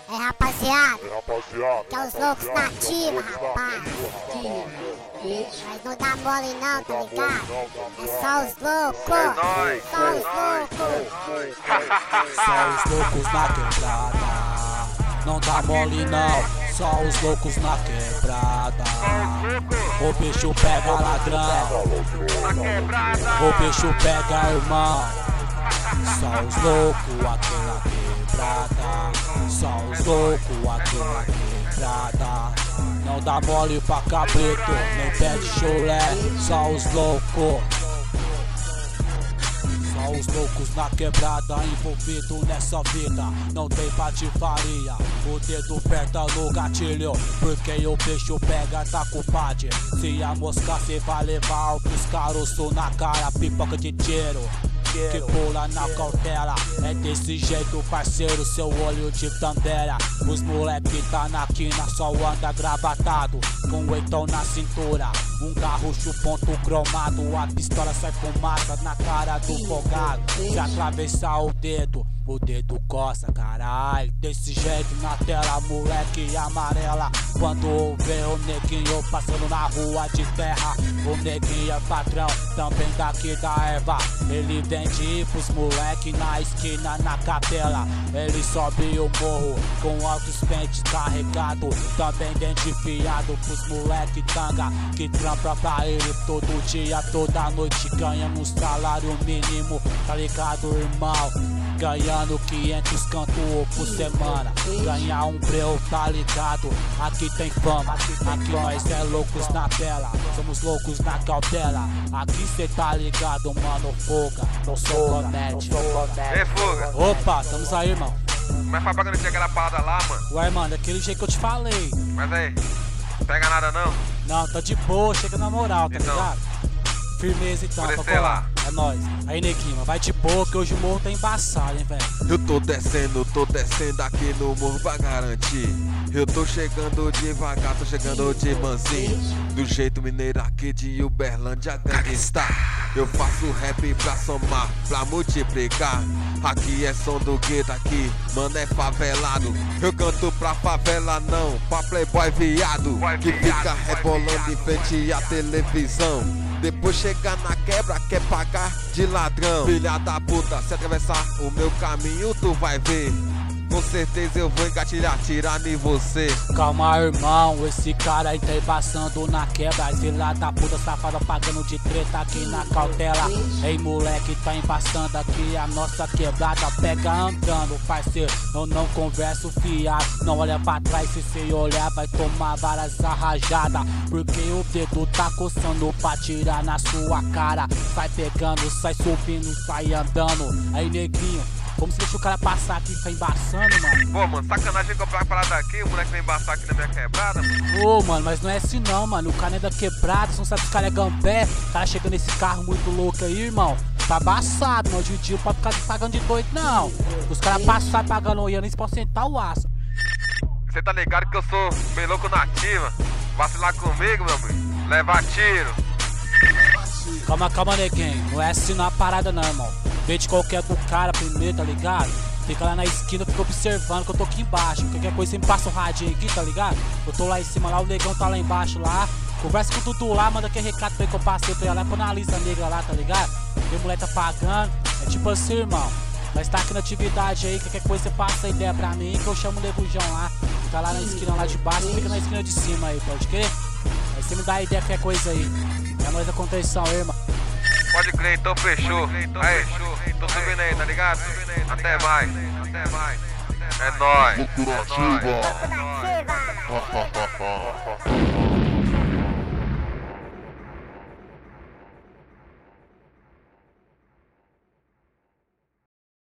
É rapaziada, que é os loucos nativos, rapaz. Mas não dá mole não, tá ligado? É só os loucos, só os loucos. Só os loucos na quebrada. Não dá mole não, só os loucos na quebrada. O bicho pega ladrão, o bicho pega irmão. Só os loucos aqui na quebrada. Só os loucos aqui na quebrada. Não dá mole pra cabrito, nem pede chulé. Só os loucos. Só os loucos na quebrada, envolvido nessa vida. Não tem patifaria, o dedo aperta no gatilho, porque o bicho pega, tá culpado. Se a mosca cê vai levar os caroços na cara, pipoca de tiro que pula na cautela. É desse jeito, parceiro, seu olho de tandera. Os moleque tá na quina, só anda gravatado, com o eitão na cintura, um garrucho ponto cromado. A pistola sai fumaça na cara do folgado. Se atravessar o dedo coça, caralho. Desse jeito na tela, moleque amarela. Quando vê o neguinho passando na rua de terra, o neguinho é patrão, também daqui da erva. Ele vende pros moleque na esquina, na capela. Ele sobe o morro com altos pentes carregado, também identificado pros moleque tanga, que trampa pra ele todo dia, toda noite, ganhando um salário mínimo, tá ligado, irmão? Ganhando 500 canto por semana, ganhar um breu, tá ligado? Aqui tem fama, aqui nós é loucos na tela, somos loucos na cautela. Aqui cê tá ligado, mano, Fuga, não sou comédia. Ei, Fuga. Opa, estamos aí, irmão. Mas foi pra aquela parada lá, mano? Ué, mano, daquele jeito que eu te falei. Mas aí, não pega nada não? Não, tá de boa, chega na moral, tá então, ligado? Firmeza então, vou pra descer colar. lá. É nóis. Aí, neguinho, vai de boa que hoje o morro tá embaçado, hein, velho. Eu tô descendo aqui no morro pra garantir. Eu tô chegando devagar, tô chegando de mansinho. Do jeito mineiro aqui de Uberlândia, gangsta. Eu faço rap pra somar, pra multiplicar. Aqui é som do gueto, aqui, mano, é favelado. Eu canto pra favela não, pra playboy viado, que fica rebolando em frente à televisão. Depois chega na quebra, quer pagar de ladrão. Filha da puta, se atravessar o meu caminho tu vai ver. Com certeza eu vou engatilhar, atirar em você. Calma, irmão, esse cara aí tá embaçando na quebra. As filha da puta safada pagando de treta aqui na cautela. Ei, moleque, tá embaçando aqui a nossa quebrada. Pega andando, parceiro, eu não converso fiado. Não olha pra trás, se cê olhar vai tomar várias arrajadas, porque o dedo tá coçando pra tirar na sua cara. Sai pegando, sai subindo, sai andando. Aí, neguinho, como se deixa o cara passar aqui e tá embaçando, mano? Pô, mano, sacanagem comprar a parada aqui, o moleque vem embaçar aqui na minha quebrada, mano. Ô, mano, mas não é assim não, mano. O cara é da quebrada, você não sabe se o cara é gambé. O cara chegando nesse carro muito louco aí, irmão. Tá embaçado, mano. Hoje em dia não pode ficar pagando de doido, não. Os caras passaram pagando olhando, eles podem sentar o aço. Você tá ligado que eu sou bem louco nativa. Vacilar comigo, meu amigo, levar tiro. Calma, neguinho. Não é assim na parada, não, irmão. Vê de qualquer do cara primeiro, tá ligado? Fica lá na esquina, fica observando que eu tô aqui embaixo. Qualquer coisa você me passa o radinho aqui, tá ligado? Eu tô lá em cima, lá o negão tá lá embaixo lá. Conversa com o Dudu lá, manda aquele recado pra ele que eu passei pra ele lá, quando analisa a negra lá, tá ligado? E o moleque tá pagando. É tipo assim, irmão. Nós tá aqui na atividade aí, qualquer coisa você passa a ideia pra mim que eu chamo o Negujão lá. Fica lá na esquina lá de baixo, fica na esquina de cima aí, pode crer? Aí você me dá a ideia qualquer coisa aí. É nóis a contenção, irmão. Pode crer, então fechou. Aí, tô subindo aí, tá ligado? Até mais. É nóis. Louco nativa.